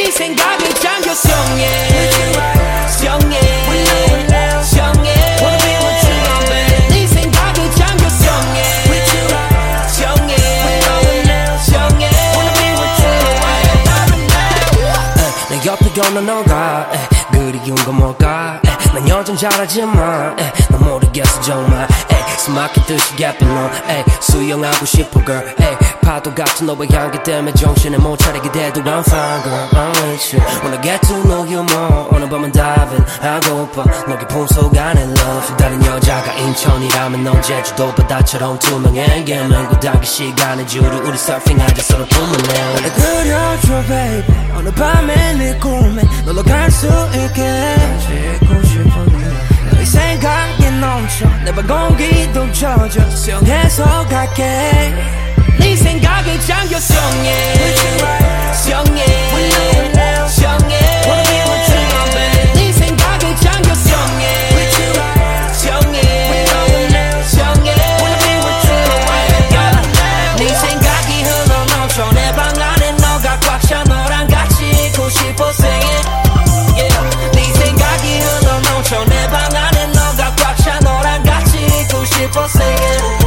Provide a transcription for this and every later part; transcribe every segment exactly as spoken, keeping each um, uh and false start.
네 생각에 잠겼어 yeah. 성해 성해 Wanna be with you my babe 네 생각에 잠겼어 yeah. 성해 성해 Wanna be with you 내 옆에 걷는 너가 그리운 건 뭘까 난 여전 잘하지만 난 모르겠어 정말 숨막힌 듯이 깊은 너 수영하고 싶어 girl 파도 같은 너의 향기 때문에 정신을 못 차리게 돼도 I'm fine girl I'm with you Wanna get to know you more 오늘 밤은 diving 하고파 너 깊은 속 안에 love 다른 여자가 인천이라면 넌 제주도 바다처럼 투명해 맹구 닿기 시간의 주류 우리 서핑하자 서로 투명해 날 그려줘 baby 어느 밤에 네 꿈에 놀러 갈 수 있게 지고 싶어 너의 생각이 넘쳐 내 발 공기도 젖어 수영해서 갈게 네 생각에 잠겼어 yeah. 성해 성해 Wanna be with you my babe 네 생각에 잠겼어 yeah. 성해 성해 Wanna be with you yeah. 네 생각이 흘러넘쳐 내 방 안에 너가 꽉 차 너랑 같이 있고 싶어 say it yeah. 네 생각이 흘러넘쳐 내 방 안에 너가 꽉 차 너랑 같이 있고 싶어 say it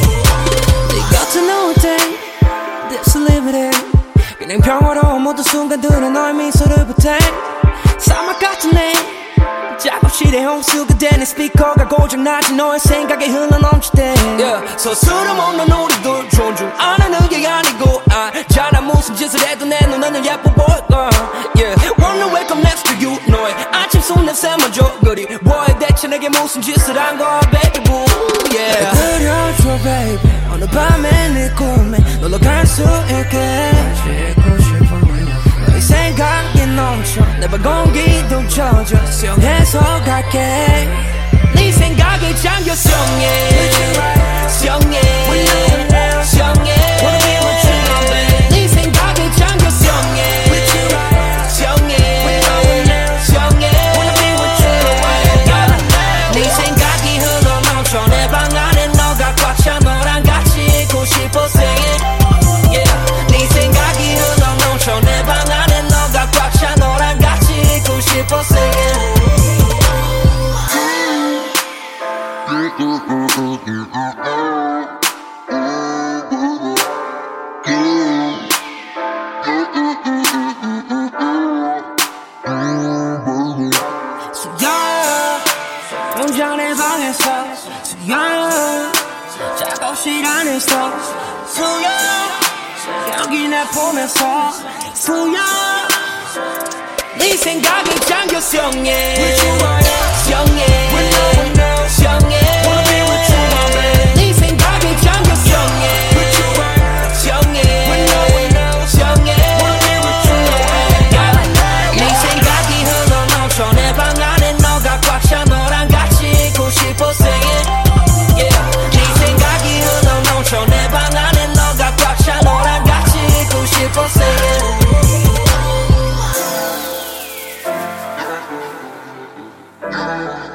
This limited 그냥 평화로운 모든 순간들은 너의 미소를 보태 사막 같은 내 작업실에 홍수가 되는 스피커가 고장나지 너의 생각에 흘러넘칠 때 yeah. 서스럼 없는 우리들 존중 안 하는 게 아니고 알잖아 무슨 짓을 해도 내 눈에는 예뻐 보일까 yeah. Wanna wake up next to you 너의 아침 손냄새 먼저 그리워해 대체 내게 무슨 짓을 한 거야 baby boo yeah. 그려줘 baby 어느 밤에 네 꿈에 놀러 갈 수 있게 지고 싶어 너의 생각이 넘쳐 내 발 공기도 젖어 수영해서 갈게 네 생각에 잠겼어 yeah. 성해 성해 Wanna be with you my babe 네 생각에 잠겼어 yeah. 성해 성해 Wanna be with you yeah. 네 생각이 흘러넘쳐 내 방 안에 너가 꽉 차 너랑 같이 있고 싶어 say it yeah. 네 생각이 흘러넘쳐 내 방 안에 너가 꽉 차 너랑 같이 있고 싶어 say it 수야 혼자 내 방에서 수야 작업실 안에서 수야 여기 내 보면서 수야 네 생각에 잠겼어 yeah. 성해 성해 Wanna be with you my babe 네 생각에 잠겼어 yeah. 성해 성해 Wanna be with you yeah. 네 생각이 흘러넘쳐 내 방 안에 너가 꽉 차 너랑 같이 있고 싶어 say it yeah. 네 생각이 흘러넘쳐 내 방 안에 너가 꽉 차 너랑 같이 있고 싶어 say it Yeah.